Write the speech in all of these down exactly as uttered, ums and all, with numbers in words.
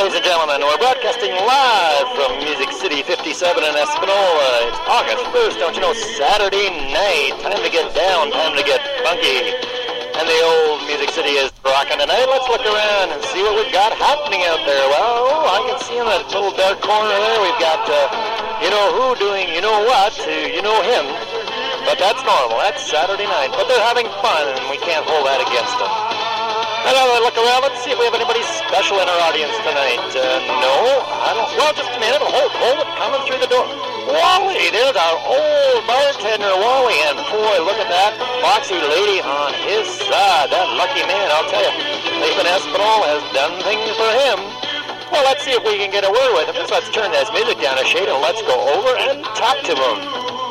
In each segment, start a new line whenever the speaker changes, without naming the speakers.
ladies and gentlemen. We're broadcasting live from Music City fifty-seven in Espanola. It's August first, don't you know, Saturday night. Time to get down, time to get funky. And the old Music City is rocking tonight. Let's look around and see what we've got happening out there. Well, I can see in that little dark corner there, we've got, uh, you know who doing you know what to you know him. But that's normal. That's Saturday night. But they're having fun, and we can't hold that against them. Another look around. Let's see if we have anybody special in our audience tonight. Uh, no, I don't. Well, just a minute. Hold, hold it. Coming through the door. Wally, there's our old bartender, Wally. And boy, look at that foxy lady on his side. That lucky man, I'll tell you. Nathan Espinal has done things for him. Well, let's see if we can get a word with him. Just let's turn this music down a shade and let's go over and talk to him.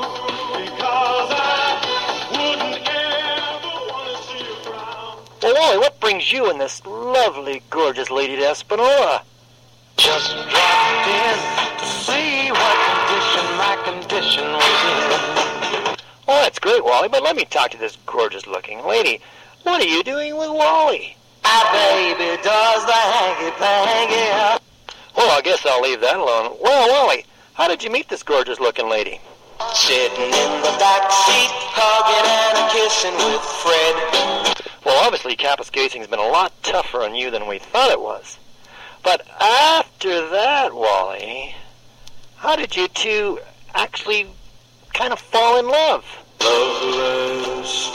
Well, Wally, what brings you and this lovely, gorgeous lady to Espanola?
Just dropped in to see what condition my condition was in.
Well, that's great, Wally, but let me talk to this gorgeous-looking lady. What are you doing with Wally?
My baby does the hanky-panky.
Well, I guess I'll leave that alone. Well, Wally, how did you meet this gorgeous-looking lady?
Sitting in the back seat, hugging and kissing with Fred.
Well, obviously, Kapuskasing's been a lot tougher on you than we thought it was. But after that, Wally, how did you two actually kind of fall in love?
Love letters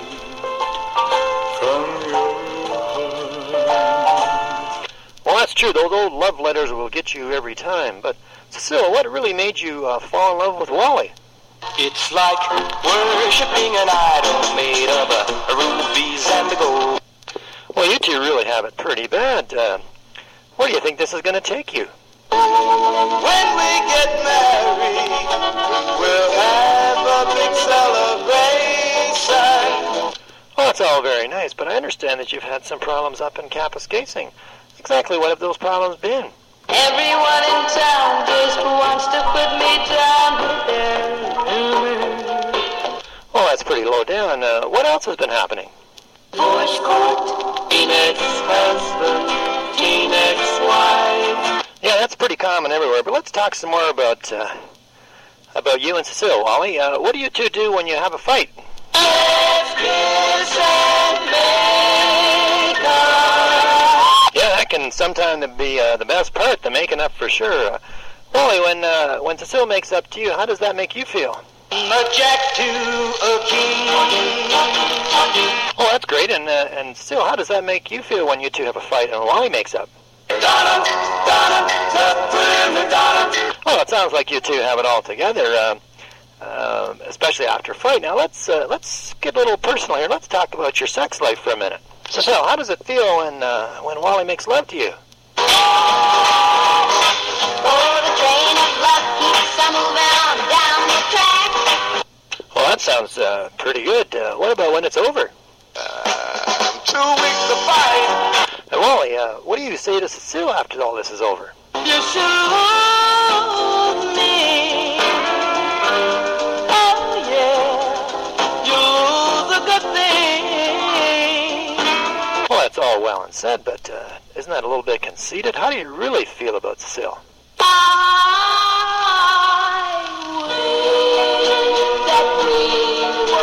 from your heart.
Well, that's true. Those old love letters will get you every time. But, Cecile, what really made you uh, fall in love with Wally?
It's like worshipping an idol made of uh, rubies and gold.
Well, you two really have it pretty bad. Uh, where do you think this is going to take you?
When we get married, we'll have a big celebration.
Well, that's all very nice, but I understand that you've had some problems up in Kapuskasing. Exactly what have those problems been?
Everyone in town just wants to put me down with their humor.
Well, that's pretty low down. Uh, what else has been happening?
Divorce court, teen ex-husband, teen ex-wife.
Yeah, that's pretty common everywhere, but let's talk some more about uh, about you and Cecile, Wally. Uh, what do you two do when you have a fight?
Let's kiss and make up.
Yeah, that can sometimes be uh, the best part, the making up for sure. Uh, Wally, when uh, when Cecile makes up to you, how does that make you feel?
A jack to a king.
Oh, that's great. And uh, and Cecile, how does that make you feel when you two have a fight and Wally makes up?
Donna, Donna, Donna, Donna.
Oh, it sounds like you two have it all together, uh, uh, especially after a fight. Now let's uh, let's get a little personal here. Let's talk about your sex life for a minute. Cecile, how does it feel when uh, when Wally makes love to you?
Oh, the train of love keeps on moving on down the track.
Well, that sounds uh, pretty good. Uh, what about when it's over?
I'm too weak to fight.
And Wally, uh, what do you say to Cecile after all this is over?
You soothe me. Oh, yeah. You're the good thing.
Well, that's all well and said, but uh, isn't that a little bit conceited? How do you really feel about Cecile?
I wish that we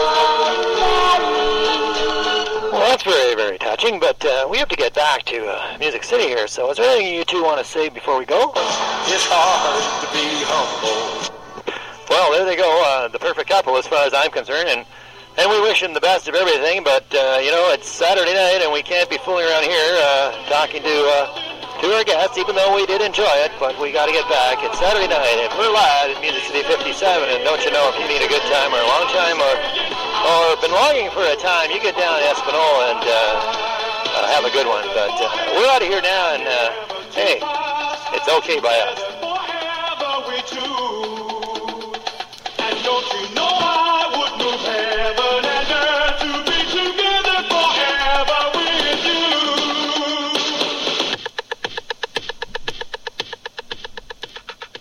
were married.
Well, that's very, very touching, but uh, we have to get back to uh, Music City here, so is there anything you two want to say before we go?
It's hard to be humble.
Well, there they go, uh, the perfect couple as far as I'm concerned, and, and we wish them the best of everything, but, uh, you know, it's Saturday night, and we can't be fooling around here uh, talking to uh, to our guests, even though we did enjoy it, but we got to get back. It's Saturday night, and we're live at Music City fifty-seven, and don't you know, if you need a good time or a long time or or been longing for a time, you get down to Espanola and uh, uh, have a good one. But uh, we're out of here now, and uh, hey, it's okay by us.
Whatever we do, and don't you know